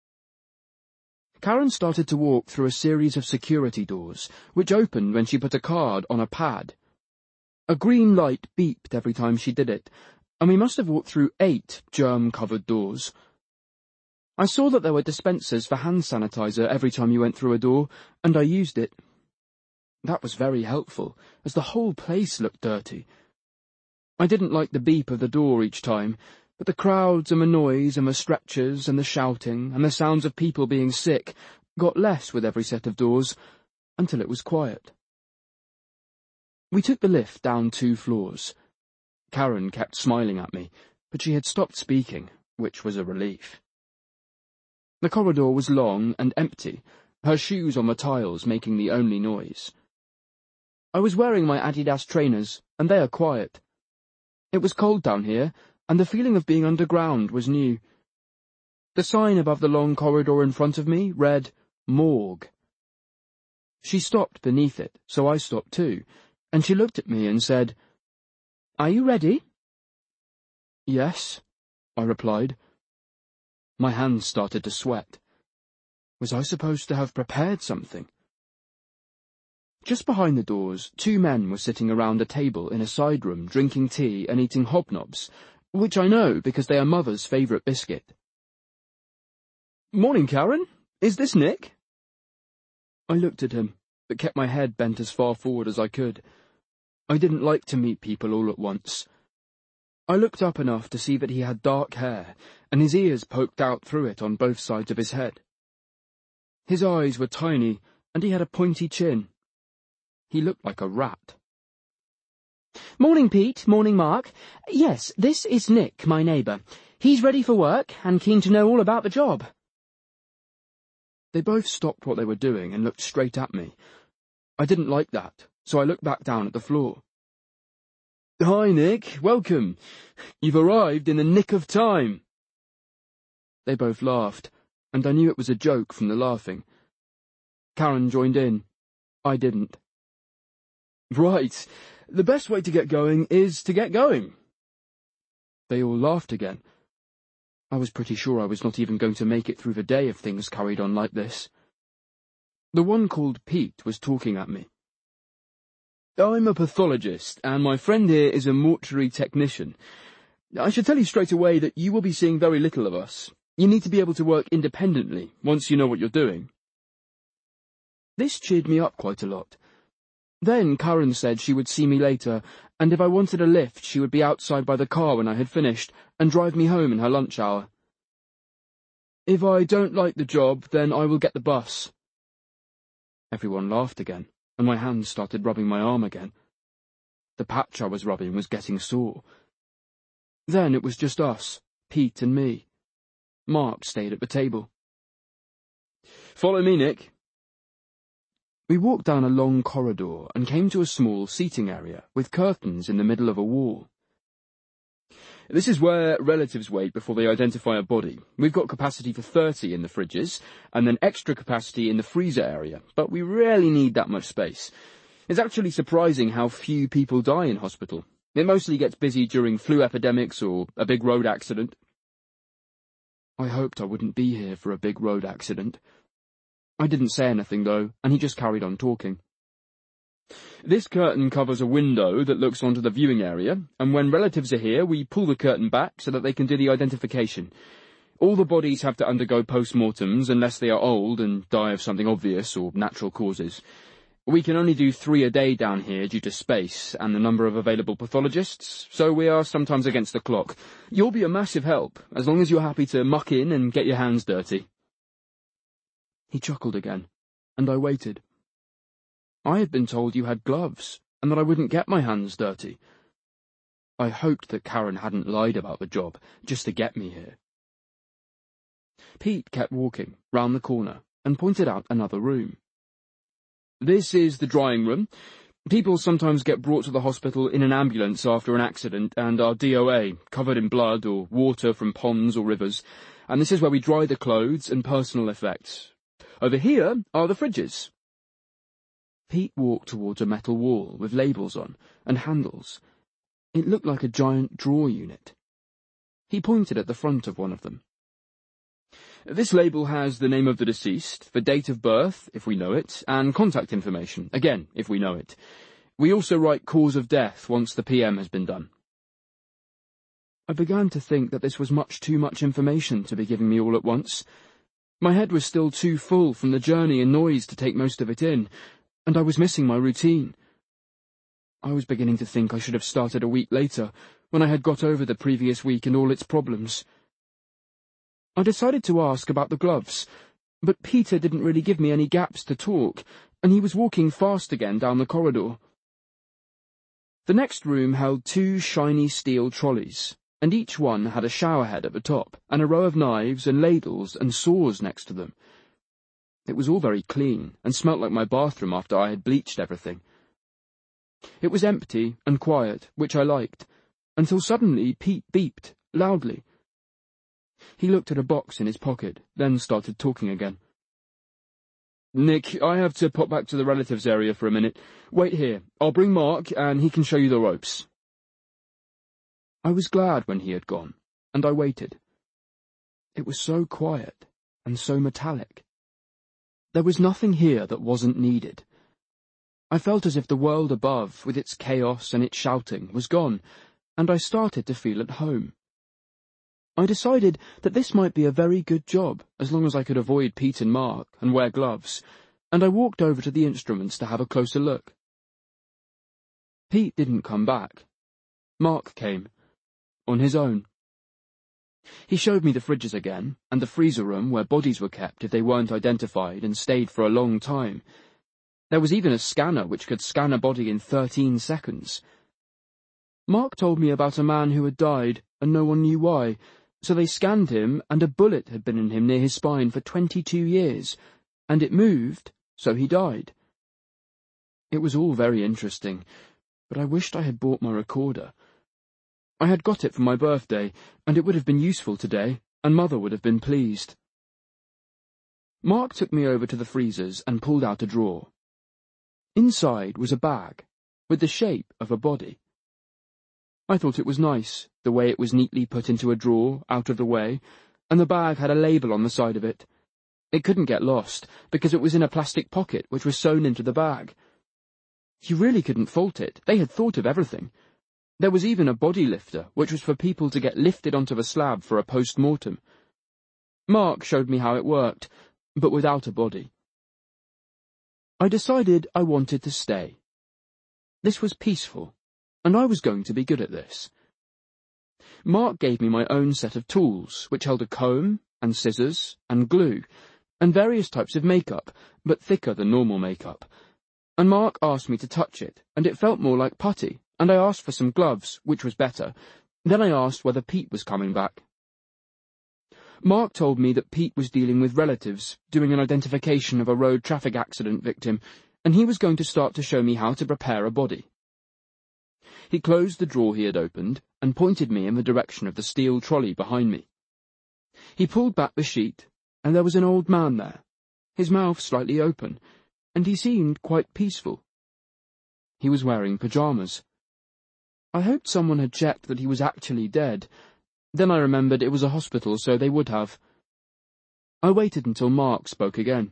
Karen started to walk through a series of security doors, which opened when she put a card on a pad. A green light beeped every time she did it, and we must have walked through 8 germ-covered doors. I saw that there were dispensers for hand sanitizer every time you went through a door, and I used it. That was very helpful, as the whole place looked dirty. I didn't like the beep of the door each time, but the crowds and the noise and the stretchers and the shouting and the sounds of people being sick got less with every set of doors, until it was quiet. We took the lift down 2 floors. Karen kept smiling at me, but she had stopped speaking, which was a relief. The corridor was long and empty, her shoes on the tiles making the only noise. I was wearing my Adidas trainers, and they are quiet. It was cold down here, and the feeling of being underground was new. The sign above the long corridor in front of me read, "Morgue." She stopped beneath it, so I stopped too, and she looked at me and said, "Are you ready?" "Yes," I replied. My hands started to sweat. Was I supposed to have prepared something? Just behind the doors, 2 men were sitting around a table in a side room drinking tea and eating hobnobs, which I know because they are Mother's favourite biscuit. "Morning, Karen. Is this Nick?" I looked at him, but kept my head bent as far forward as I could. I didn't like to meet people all at once. I looked up enough to see that he had dark hair, and his ears poked out through it on both sides of his head. His eyes were tiny, and he had a pointy chin. He looked like a rat. "Morning, Pete. Morning, Mark. Yes, this is Nick, my neighbour. He's ready for work, and keen to know all about the job." They both stopped what they were doing and looked straight at me. I didn't like that, so I looked back down at the floor. "Hi, Nick. Welcome. You've arrived in the nick of time." They both laughed, and I knew it was a joke from the laughing. Karen joined in. I didn't. "Right. The best way to get going is to get going." They all laughed again. I was pretty sure I was not even going to make it through the day if things carried on like this. The one called Pete was talking at me. I'm a pathologist, and my friend here is a mortuary technician. I should tell you straight away that you will be seeing very little of us. You need to be able to work independently once you know what you're doing. This cheered me up quite a lot. Then Karen said she would see me later, and if I wanted a lift, she would be outside by the car when I had finished, and drive me home in her lunch hour. If I don't like the job, then I will get the bus. Everyone laughed again, and my hands started rubbing my arm again. The patch I was rubbing was getting sore. Then it was just us, Pete and me. Mark stayed at the table. Follow me, Nick. We walked down a long corridor and came to a small seating area with curtains in the middle of a wall. This is where relatives wait before they identify a body. We've got capacity for 30 in the fridges, and then extra capacity in the freezer area, but we rarely need that much space. It's actually surprising how few people die in hospital. It mostly gets busy during flu epidemics or a big road accident. I hoped I wouldn't be here for a big road accident. I didn't say anything, though, and he just carried on talking. This curtain covers a window that looks onto the viewing area, and when relatives are here, we pull the curtain back so that they can do the identification. All the bodies have to undergo post-mortems unless they are old and die of something obvious or natural causes. We can only do 3 a day down here due to space and the number of available pathologists, so we are sometimes against the clock. You'll be a massive help, as long as you're happy to muck in and get your hands dirty. He chuckled again, and I waited. I had been told you had gloves, and that I wouldn't get my hands dirty. I hoped that Karen hadn't lied about the job, just to get me here. Pete kept walking round the corner and pointed out another room. This is the drying room. People sometimes get brought to the hospital in an ambulance after an accident and are DOA, covered in blood or water from ponds or rivers, and this is where we dry the clothes and personal effects. Over here are the fridges. Pete walked towards a metal wall with labels on and handles. It looked like a giant drawer unit. He pointed at the front of one of them. This label has the name of the deceased, the date of birth, if we know it, and contact information, again, if we know it. We also write cause of death once the PM has been done. I began to think that this was much too much information to be giving me all at once. My head was still too full from the journey and noise to take most of it in, and I was missing my routine. I was beginning to think I should have started a week later, when I had got over the previous week and all its problems. I decided to ask about the gloves, but Peter didn't really give me any gaps to talk, and he was walking fast again down the corridor. The next room held 2 shiny steel trolleys, and each one had a shower head at the top, and a row of knives and ladles and saws next to them. It was all very clean, and smelt like my bathroom after I had bleached everything. It was empty and quiet, which I liked, until suddenly Pete beeped, loudly. He looked at a box in his pocket, then started talking again. Nick, I have to pop back to the relatives area for a minute. Wait here. I'll bring Mark, and he can show you the ropes. I was glad when he had gone, and I waited. It was so quiet, and so metallic. There was nothing here that wasn't needed. I felt as if the world above, with its chaos and its shouting, was gone, and I started to feel at home. I decided that this might be a very good job, as long as I could avoid Pete and Mark and wear gloves, and I walked over to the instruments to have a closer look. Pete didn't come back. Mark came, on his own. He showed me the fridges again, and the freezer room where bodies were kept if they weren't identified and stayed for a long time. There was even a scanner which could scan a body in 13 seconds. Mark told me about a man who had died, and no one knew why, so they scanned him, and a bullet had been in him near his spine for 22 years, and it moved, so he died. It was all very interesting, but I wished I had bought my recorder. I had got it for my birthday, and it would have been useful today, and Mother would have been pleased. Mark took me over to the freezers and pulled out a drawer. Inside was a bag, with the shape of a body. I thought it was nice, the way it was neatly put into a drawer, out of the way, and the bag had a label on the side of it. It couldn't get lost, because it was in a plastic pocket which was sewn into the bag. You really couldn't fault it. They had thought of everything. There was even a body lifter, which was for people to get lifted onto the slab for a post-mortem. Mark showed me how it worked, but without a body. I decided I wanted to stay. This was peaceful, and I was going to be good at this. Mark gave me my own set of tools, which held a comb, and scissors, and glue, and various types of makeup, but thicker than normal makeup. And Mark asked me to touch it, and it felt more like putty, and I asked for some gloves, which was better. Then I asked whether Pete was coming back. Mark told me that Pete was dealing with relatives, doing an identification of a road traffic accident victim, and he was going to start to show me how to prepare a body. He closed the drawer he had opened, and pointed me in the direction of the steel trolley behind me. He pulled back the sheet, and there was an old man there, his mouth slightly open, and he seemed quite peaceful. He was wearing pyjamas. I hoped someone had checked that he was actually dead. Then I remembered it was a hospital, so they would have. I waited until Mark spoke again.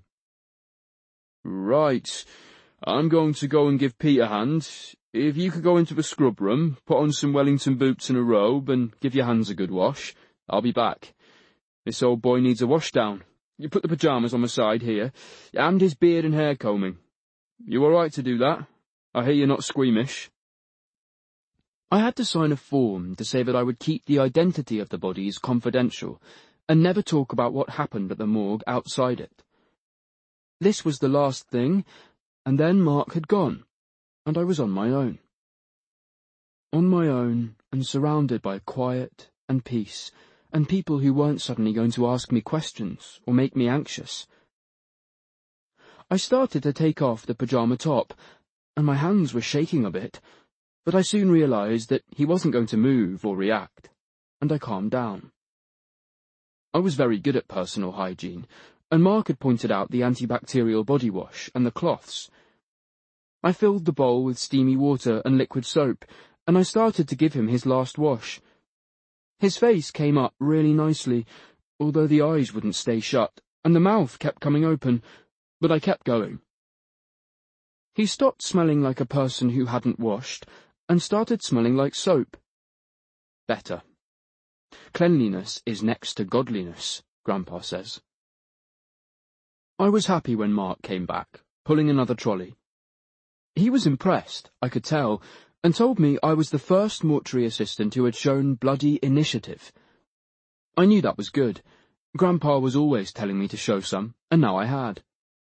Right, I'm going to go and give Pete a hand. If you could go into the scrub room, put on some Wellington boots and a robe, and give your hands a good wash, I'll be back. This old boy needs a wash down. You put the pyjamas on the side here, and his beard and hair combing. You all right to do that? I hear you're not squeamish. I had to sign a form to say that I would keep the identity of the bodies confidential, and never talk about what happened at the morgue outside it. This was the last thing, and then Mark had gone, and I was on my own. On my own, and surrounded by quiet and peace, and people who weren't suddenly going to ask me questions or make me anxious. I started to take off the pyjama top, and my hands were shaking a bit, but I soon realized that he wasn't going to move or react, and I calmed down. I was very good at personal hygiene, and Mark had pointed out the antibacterial body wash and the cloths. I filled the bowl with steamy water and liquid soap, and I started to give him his last wash. His face came up really nicely, although the eyes wouldn't stay shut, and the mouth kept coming open, but I kept going. He stopped smelling like a person who hadn't washed, and started smelling like soap. Better. Cleanliness is next to godliness, Grandpa says. I was happy when Mark came back, pulling another trolley. He was impressed, I could tell, and told me I was the first mortuary assistant who had shown bloody initiative. I knew that was good. Grandpa was always telling me to show some, and now I had.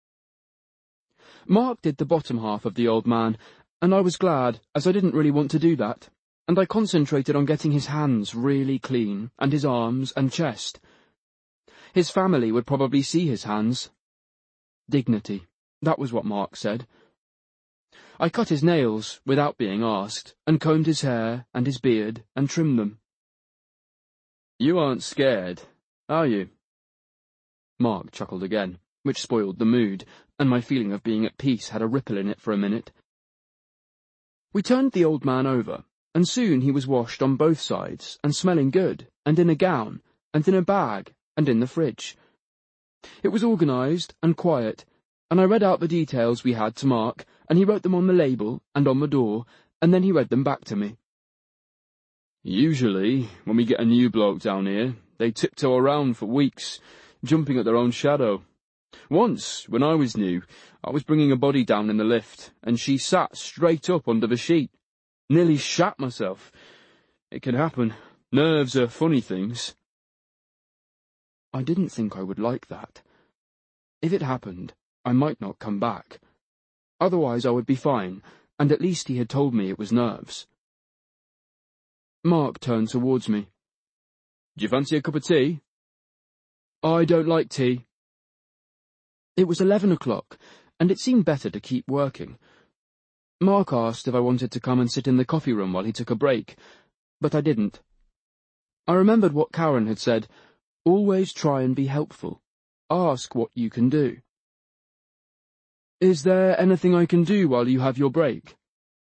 Mark did the bottom half of the old man, and I was glad, as I didn't really want to do that, and I concentrated on getting his hands really clean, and his arms and chest. His family would probably see his hands. Dignity, that was what Mark said. I cut his nails, without being asked, and combed his hair and his beard, and trimmed them. You aren't scared, are you? Mark chuckled again, which spoiled the mood, and my feeling of being at peace had a ripple in it for a minute. We turned the old man over, and soon he was washed on both sides, and smelling good, and in a gown, and in a bag, and in the fridge. It was organised and quiet, and I read out the details we had to Mark, and he wrote them on the label and on the door, and then he read them back to me. Usually, when we get a new bloke down here, they tiptoe around for weeks, jumping at their own shadow. Once, when I was new, I was bringing a body down in the lift, and she sat straight up under the sheet. Nearly shat myself. It can happen. Nerves are funny things. I didn't think I would like that. If it happened, I might not come back. Otherwise I would be fine, and at least he had told me it was nerves. Mark turned towards me. Do you fancy a cup of tea? I don't like tea. It was 11 o'clock, and it seemed better to keep working. Mark asked if I wanted to come and sit in the coffee room while he took a break, but I didn't. I remembered what Karen had said, always try and be helpful. Ask what you can do. Is there anything I can do while you have your break?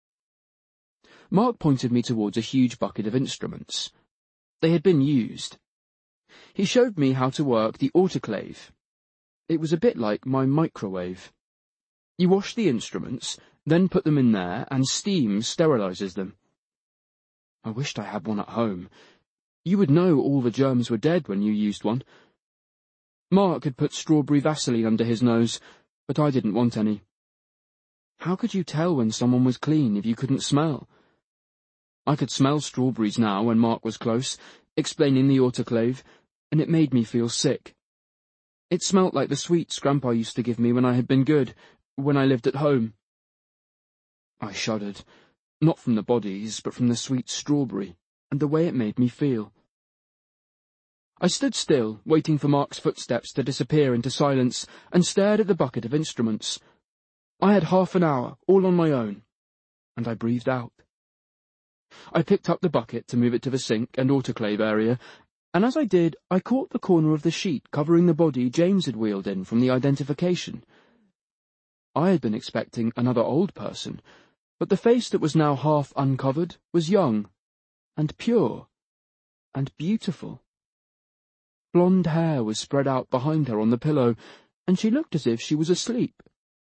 Mark pointed me towards a huge bucket of instruments. They had been used. He showed me how to work the autoclave. It was a bit like my microwave. You wash the instruments, then put them in there, and steam sterilizes them. I wished I had one at home. You would know all the germs were dead when you used one. Mark had put strawberry Vaseline under his nose, but I didn't want any. How could you tell when someone was clean if you couldn't smell? I could smell strawberries now when Mark was close, explaining the autoclave, and it made me feel sick. It smelt like the sweets Grandpa used to give me when I had been good, when I lived at home. I shuddered, not from the bodies, but from the sweet strawberry, and the way it made me feel. I stood still, waiting for Mark's footsteps to disappear into silence, and stared at the bucket of instruments. I had half an hour, all on my own, and I breathed out. I picked up the bucket to move it to the sink and autoclave area, and as I did, I caught the corner of the sheet covering the body James had wheeled in from the identification. I had been expecting another old person, but the face that was now half uncovered was young, and pure, and beautiful. Blonde hair was spread out behind her on the pillow, and she looked as if she was asleep.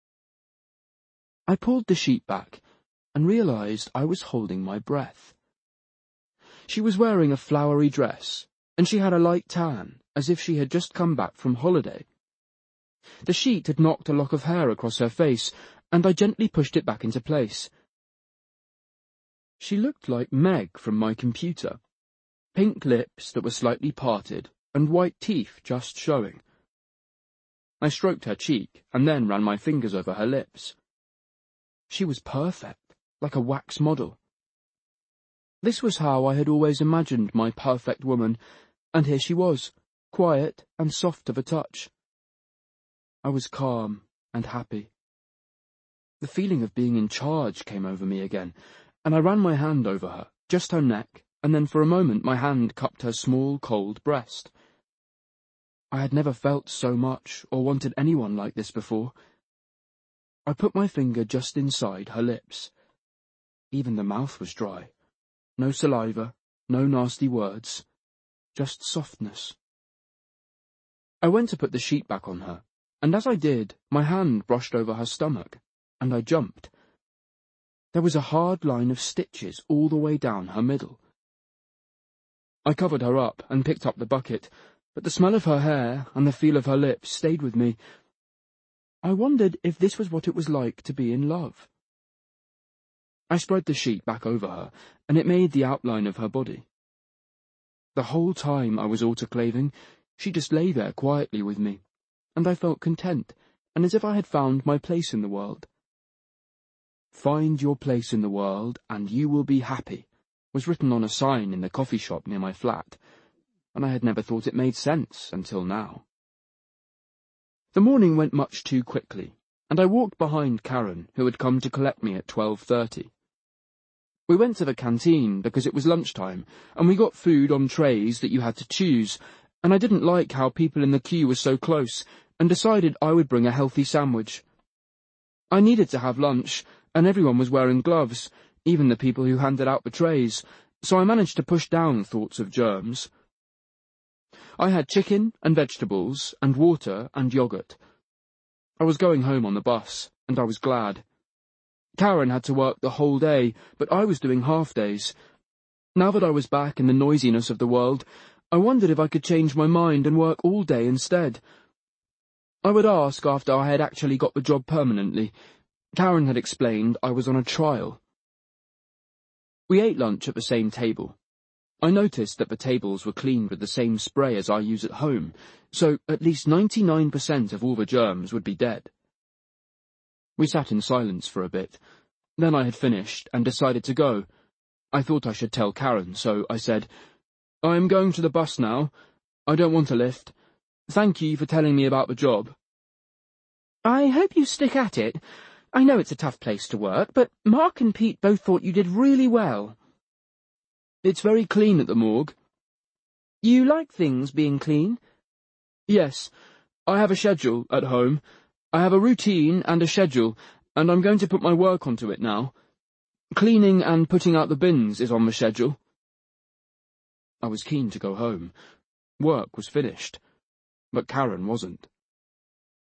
I pulled the sheet back, and realized I was holding my breath. She was wearing a flowery dress, and she had a light tan, as if she had just come back from holiday. The sheet had knocked a lock of hair across her face, and I gently pushed it back into place. She looked like Meg from my computer. Pink lips that were slightly parted, and white teeth just showing. I stroked her cheek, and then ran my fingers over her lips. She was perfect, like a wax model. This was how I had always imagined my perfect woman, and here she was, quiet and soft of a touch. I was calm and happy. The feeling of being in charge came over me again, and I ran my hand over her, just her neck, and then for a moment my hand cupped her small, cold breast. I had never felt so much or wanted anyone like this before. I put my finger just inside her lips. Even the mouth was dry. No saliva, no nasty words, just softness. I went to put the sheet back on her, and as I did, my hand brushed over her stomach, and I jumped. There was a hard line of stitches all the way down her middle. I covered her up and picked up the bucket, but the smell of her hair and the feel of her lips stayed with me. I wondered if this was what it was like to be in love. I spread the sheet back over her, and it made the outline of her body. The whole time I was autoclaving, she just lay there quietly with me, and I felt content, and as if I had found my place in the world. "Find your place in the world, and you will be happy," was written on a sign in the coffee shop near my flat, and I had never thought it made sense until now. The morning went much too quickly, and I walked behind Karen, who had come to collect me at 12:30. We went to the canteen because it was lunchtime, and we got food on trays that you had to choose, and I didn't like how people in the queue were so close, and decided I would bring a healthy sandwich. I needed to have lunch, and everyone was wearing gloves, even the people who handed out the trays, so I managed to push down thoughts of germs. I had chicken and vegetables and water and yogurt. I was going home on the bus, and I was glad. Karen had to work the whole day, but I was doing half-days. Now that I was back in the noisiness of the world, I wondered if I could change my mind and work all day instead. I would ask after I had actually got the job permanently. Karen had explained I was on a trial. We ate lunch at the same table. I noticed that the tables were cleaned with the same spray as I use at home, so at least 99% of all the germs would be dead. We sat in silence for a bit. Then I had finished and decided to go. I thought I should tell Karen, so I said, "I am going to the bus now. I don't want a lift. Thank you for telling me about the job." "I hope you stick at it. I know it's a tough place to work, but Mark and Pete both thought you did really well." "It's very clean at the morgue." "You like things being clean?" "Yes. I have a schedule at home. I have a routine and a schedule, and I'm going to put my work onto it now. Cleaning and putting out the bins is on the schedule." I was keen to go home. Work was finished. But Karen wasn't.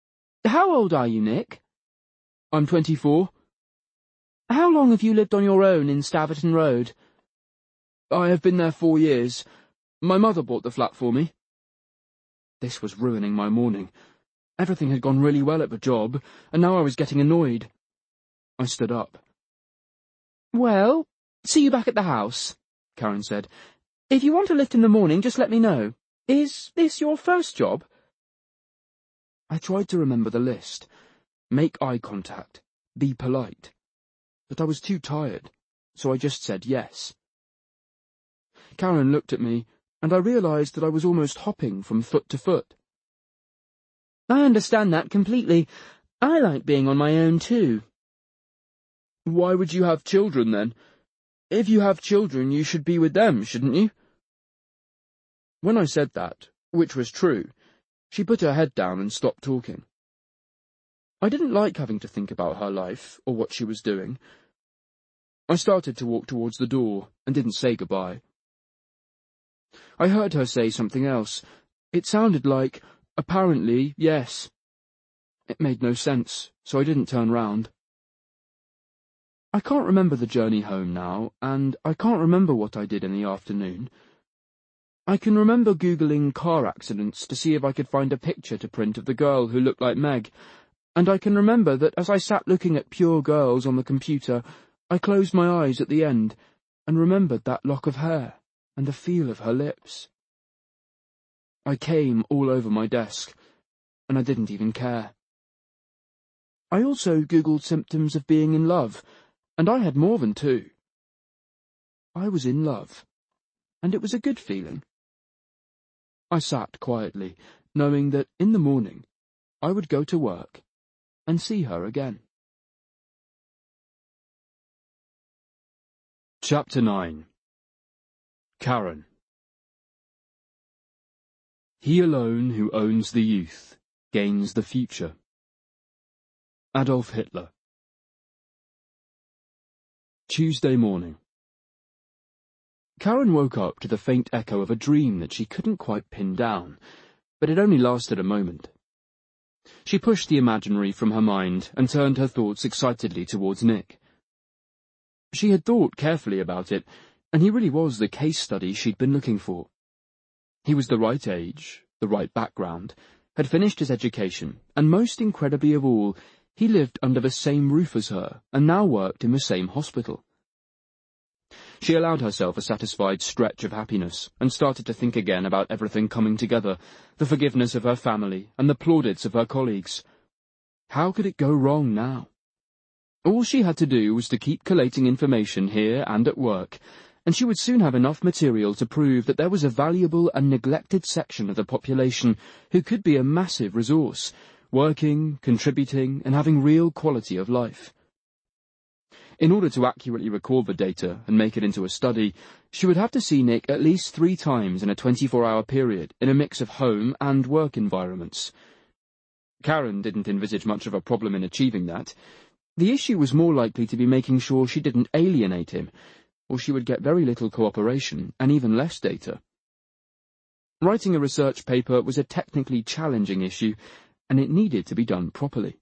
How old are you, Nick? I'm 24. How long have you lived on your own in Staverton Road? I have been there 4 years. My mother bought the flat for me. This was ruining my morning. Everything had gone really well at the job, and now I was getting annoyed. I stood up. Well, see you back at the house, Karen said. If you want a lift in the morning, just let me know. Is this your first job? I tried to remember the list. Make eye contact. Be polite. But I was too tired, so I just said yes. Karen looked at me, and I realised that I was almost hopping from foot to foot. I understand that completely. I like being on my own too. Why would you have children, then? If you have children, you should be with them, shouldn't you? When I said that, which was true, she put her head down and stopped talking. I didn't like having to think about her life or what she was doing. I started to walk towards the door and didn't say goodbye. I heard her say something else. It sounded like, apparently, yes. It made no sense, so I didn't turn round. I can't remember the journey home now, and I can't remember what I did in the afternoon. I can remember Googling car accidents to see if I could find a picture to print of the girl who looked like Meg, and I can remember that as I sat looking at Pure Girls on the computer, I closed my eyes at the end and remembered that lock of hair and the feel of her lips. I came all over my desk, and I didn't even care. I also Googled symptoms of being in love, and I had more than 2. I was in love, and it was a good feeling. I sat quietly, knowing that in the morning I would go to work and see her again. Chapter 9. Karen. He alone who owns the youth gains the future. Adolf Hitler. Tuesday morning. Karen woke up to the faint echo of a dream that she couldn't quite pin down, but it only lasted a moment. She pushed the imaginary from her mind and turned her thoughts excitedly towards Nick. She had thought carefully about it, and he really was the case study she'd been looking for. He was the right age, the right background, had finished his education, and most incredibly of all, he lived under the same roof as her, and now worked in the same hospital. She allowed herself a satisfied stretch of happiness, and started to think again about everything coming together, the forgiveness of her family, and the plaudits of her colleagues. How could it go wrong now? All she had to do was to keep collating information here and at work, and she would soon have enough material to prove that there was a valuable and neglected section of the population who could be a massive resource, working, contributing, and having real quality of life. In order to accurately record the data and make it into a study, she would have to see Nick at least 3 times in a 24-hour period in a mix of home and work environments. Karen didn't envisage much of a problem in achieving that. The issue was more likely to be making sure she didn't alienate him, or she would get very little cooperation and even less data. Writing a research paper was a technically challenging issue, and it needed to be done properly.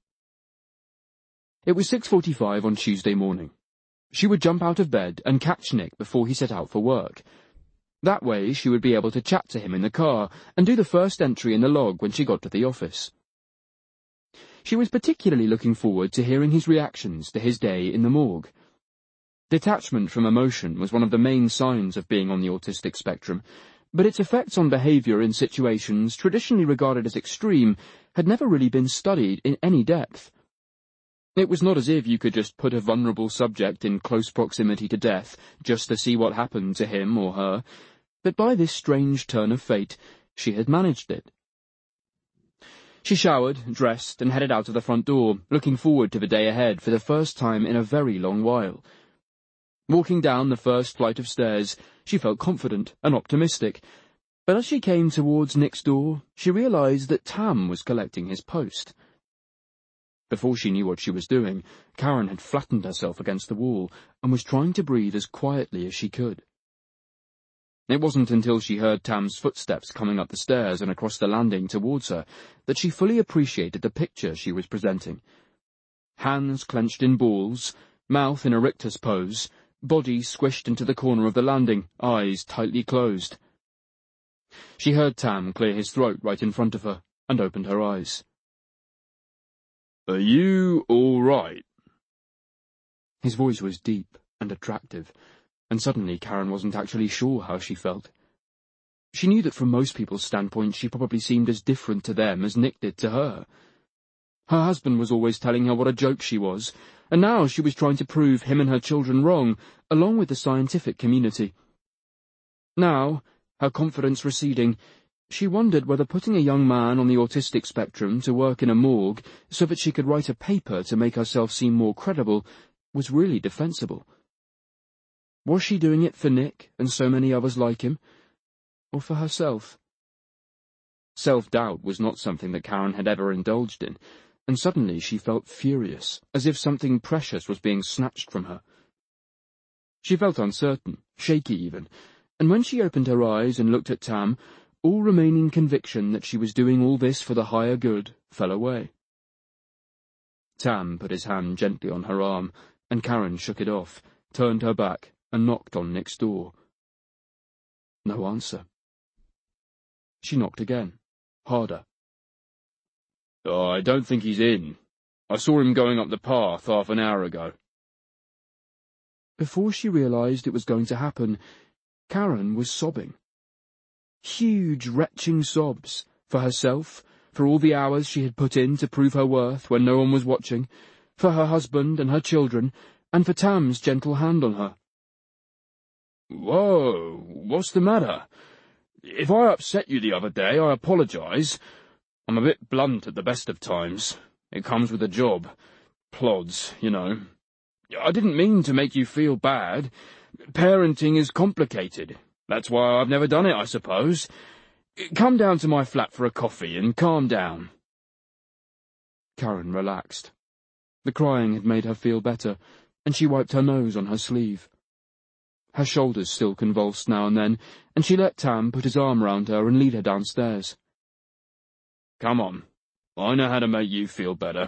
It was 6:45 on Tuesday morning. She would jump out of bed and catch Nick before he set out for work. That way she would be able to chat to him in the car and do the first entry in the log when she got to the office. She was particularly looking forward to hearing his reactions to his day in the morgue. Detachment from emotion was one of the main signs of being on the autistic spectrum, but its effects on behaviour in situations traditionally regarded as extreme had never really been studied in any depth. It was not as if you could just put a vulnerable subject in close proximity to death just to see what happened to him or her, but by this strange turn of fate, she had managed it. She showered, dressed, and headed out of the front door, looking forward to the day ahead for the first time in a very long while. Walking down the first flight of stairs, she felt confident and optimistic, but as she came towards Nick's door, she realised that Tam was collecting his post. Before she knew what she was doing, Karen had flattened herself against the wall and was trying to breathe as quietly as she could. It wasn't until she heard Tam's footsteps coming up the stairs and across the landing towards her that she fully appreciated the picture she was presenting. Hands clenched in balls, mouth in a rictus pose, body squished into the corner of the landing, eyes tightly closed. She heard Tam clear his throat right in front of her, and opened her eyes. "Are you all right?" His voice was deep and attractive, and suddenly Karen wasn't actually sure how she felt. She knew that from most people's standpoint she probably seemed as different to them as Nick did to her. Her husband was always telling her what a joke she was, and now she was trying to prove him and her children wrong, along with the scientific community. Now, her confidence receding, she wondered whether putting a young man on the autistic spectrum to work in a morgue so that she could write a paper to make herself seem more credible was really defensible. Was she doing it for Nick and so many others like him, or for herself? Self-doubt was not something that Karen had ever indulged in, and suddenly she felt furious, as if something precious was being snatched from her. She felt uncertain, shaky even, and when she opened her eyes and looked at Tam, all remaining conviction that she was doing all this for the higher good fell away. Tam put his hand gently on her arm, and Karen shook it off, turned her back, and knocked on Nick's door. No answer. She knocked again, harder. "Oh, I don't think he's in. I saw him going up the path half an hour ago." Before she realized it was going to happen, Karen was sobbing. Huge, retching sobs, for herself, for all the hours she had put in to prove her worth when no one was watching, for her husband and her children, and for Tam's gentle hand on her. "Whoa, what's the matter? If I upset you the other day, I apologize. I'm a bit blunt at the best of times. It comes with the job. Plods, you know. I didn't mean to make you feel bad. Parenting is complicated. That's why I've never done it, I suppose. Come down to my flat for a coffee and calm down." Karen relaxed. The crying had made her feel better, and she wiped her nose on her sleeve. Her shoulders still convulsed now and then, and she let Tam put his arm round her and lead her downstairs. "Come on. I know how to make you feel better."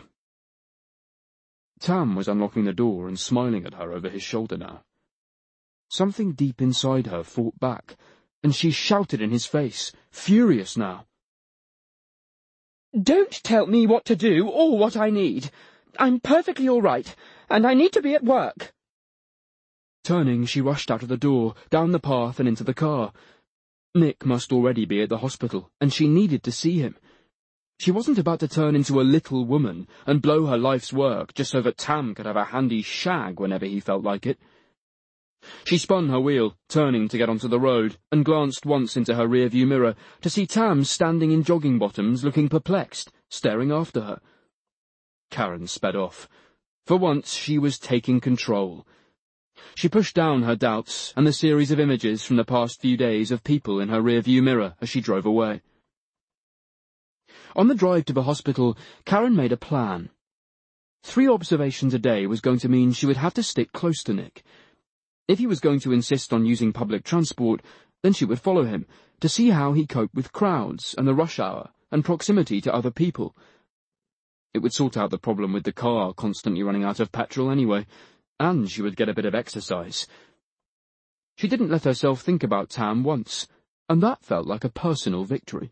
Tam was unlocking the door and smiling at her over his shoulder now. Something deep inside her fought back, and she shouted in his face, furious now. "Don't tell me what to do or what I need. I'm perfectly all right, and I need to be at work." Turning, she rushed out of the door, down the path and into the car. Nick must already be at the hospital, and she needed to see him. She wasn't about to turn into a little woman and blow her life's work just so that Tam could have a handy shag whenever he felt like it. She spun her wheel, turning to get onto the road, and glanced once into her rear-view mirror to see Tam standing in jogging bottoms looking perplexed, staring after her. Karen sped off. For once she was taking control. She pushed down her doubts and the series of images from the past few days of people in her rear-view mirror as she drove away. On the drive to the hospital, Karen made a plan. 3 observations a day was going to mean she would have to stick close to Nick. If he was going to insist on using public transport, then she would follow him, to see how he coped with crowds and the rush hour and proximity to other people. It would sort out the problem with the car constantly running out of petrol anyway, and she would get a bit of exercise. She didn't let herself think about Tam once, and that felt like a personal victory.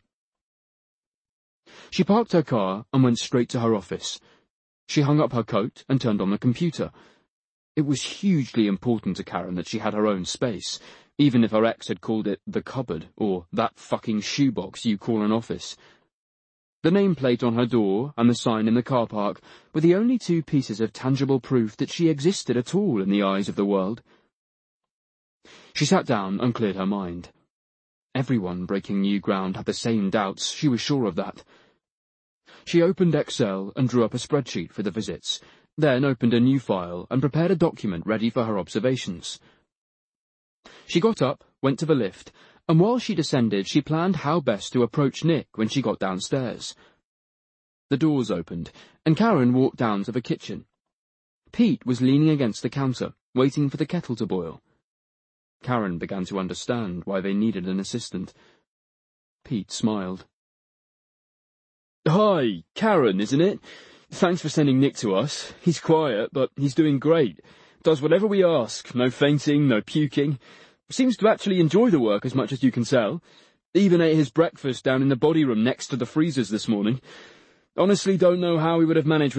She parked her car and went straight to her office. She hung up her coat and turned on the computer. It was hugely important to Karen that she had her own space, even if her ex had called it the cupboard, or that fucking shoebox you call an office. The nameplate on her door and the sign in the car park were the only 2 pieces of tangible proof that she existed at all in the eyes of the world. She sat down and cleared her mind. Everyone breaking new ground had the same doubts, she was sure of that. She opened Excel and drew up a spreadsheet for the visits, then opened a new file and prepared a document ready for her observations. She got up, went to the lift, and while she descended she planned how best to approach Nick when she got downstairs. The doors opened, and Karen walked down to the kitchen. Pete was leaning against the counter, waiting for the kettle to boil. Karen began to understand why they needed an assistant. Pete smiled. Hi, Karen, isn't it? Thanks for sending Nick to us. He's quiet, but he's doing great. Does whatever we ask. No fainting, no puking. Seems to actually enjoy the work as much as you can tell. Even ate his breakfast down in the body room next to the freezers this morning. Honestly don't know how he would have managed